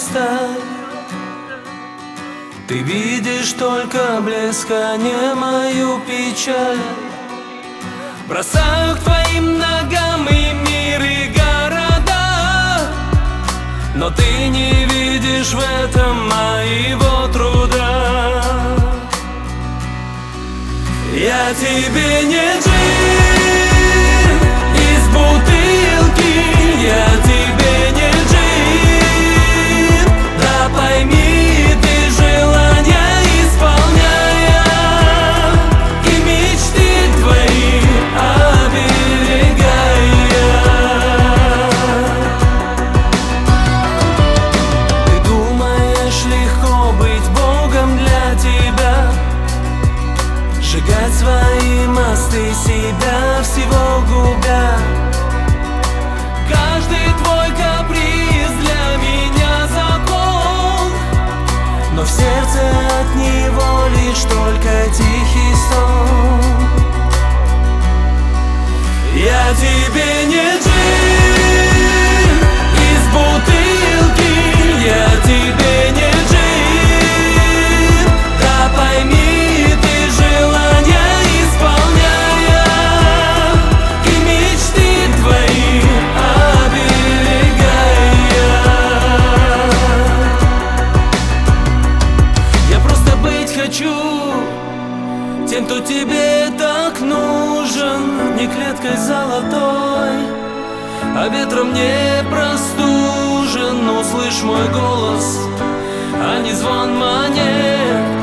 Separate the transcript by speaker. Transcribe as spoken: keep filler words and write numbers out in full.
Speaker 1: просто. Ты видишь только блеск, а не мою печаль. Бросаю к твоим ногам и мир, и города, но ты не видишь в этом моего труда. Я тебе не джин из бутылки, я тебе не джин, да пойми ты желания исполняя и мечты твои оберегая. Ты думаешь, легко быть Богом для тебя, сжигать свои мосты, себя всего губя. Каждый твой каприз для меня закон, но в сердце от него лишь только тихий сон. Я тебе не джин из бутылки, я тебе не джин, да пойми ты желания исполняя и мечты твои оберегая. Я просто быть хочу тем, кто тебе так нужен, не клеткой золотой, а ветром не простужен. Услышь мой голос, а не звон монет.